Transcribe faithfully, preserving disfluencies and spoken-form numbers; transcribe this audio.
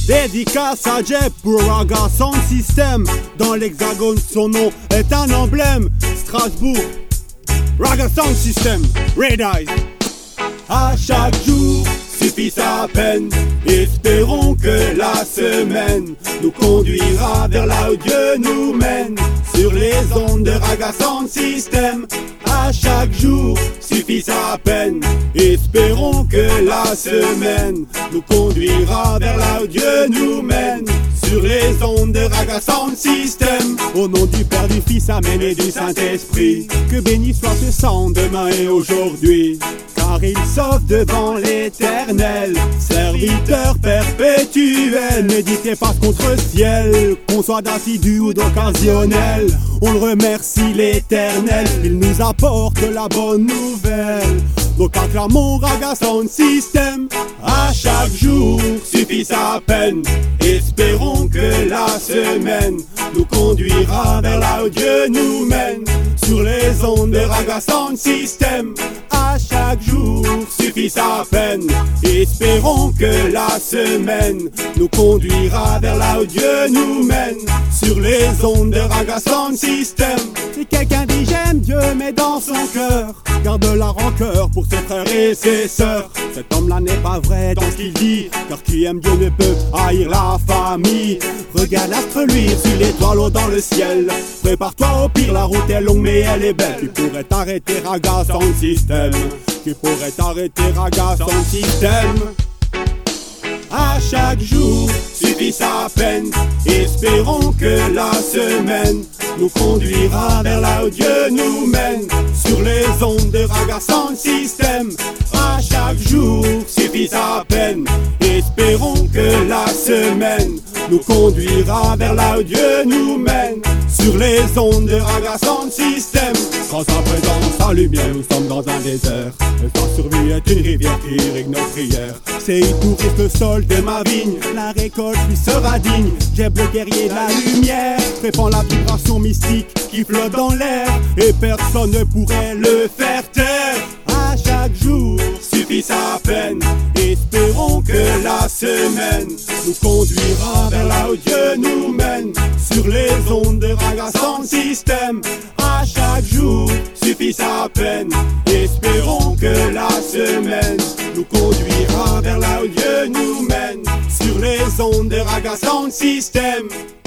Dédicace à Jeb pour Raga Sound System. Dans l'hexagone, son nom est un emblème. Strasbourg, Raga Sound System, Red Eyes. À chaque jour suffit sa peine. Espérons que la semaine nous conduira vers là où Dieu nous mène. Sur les ondes de Raga Sound System. À chaque jour suffit sa peine. Espérons que la semaine nous conduira vers là où Dieu nous mène. Sur les ondes de Raga Sound System. Au nom du Père, du Fils, Amen et du Saint-Esprit. Que béni soit ce sound demain et aujourd'hui. Car il sauve devant l'Éternel, serviteur perpétuel. Méditez pas contre le ciel, qu'on soit d'assidu ou d'occasionnel. On le remercie l'Éternel, il nous apporte la bonne nouvelle. Donc acclamons Raga Sound System. À chaque jour suffit sa peine. Espérons que la semaine nous conduira vers là où Dieu nous mène. Sur les ondes de Raga Sound System. À chaque jour suffit sa peine. Espérons que la semaine nous conduira vers là où Dieu nous mène. Sur les ondes de Raga Sound System. Si quelqu'un dit j'aime Dieu mais dans son cœur garde la rancœur pour ses frères et ses sœurs. Cet homme-là n'est pas vrai dans ce qu'il dit, car qui aime Dieu ne peut haïr la famille. Regarde l'astre luire sur l'étoile haut dans le ciel. Prépare-toi au pire, la route est longue mais elle est belle. Tu pourrais t'arrêter Raga Sound System. Tu pourrais t'arrêter Raga Sound System. À chaque jour suffit sa peine. Espérons que la semaine nous conduira vers là où Dieu nous mène. Sur les ondes de Raga Sound System. À chaque jour suffit sa peine. Espérons que la semaine nous conduira vers là où Dieu nous mène. Sur les ondes de Raga Sound System. Quand sa présence, sa lumière, nous sommes dans un désert. Et sa survie est une rivière qui irrigue nos prières. C'est il nourrit le sol de ma vigne. La récolte lui sera digne. Jeb le guerrier de la lumière répand la vibration mystique qui flotte dans l'air. Et personne ne pourrait le faire taire. À chaque jour suffit sa peine. Espérons que la semaine nous conduira vers là où Dieu nous mène. Sur les ondes de Raga Sound System. À chaque jour suffit sa peine. Espérons que la semaine nous conduira vers là où Dieu nous mène. Sur les ondes de Raga Sound System.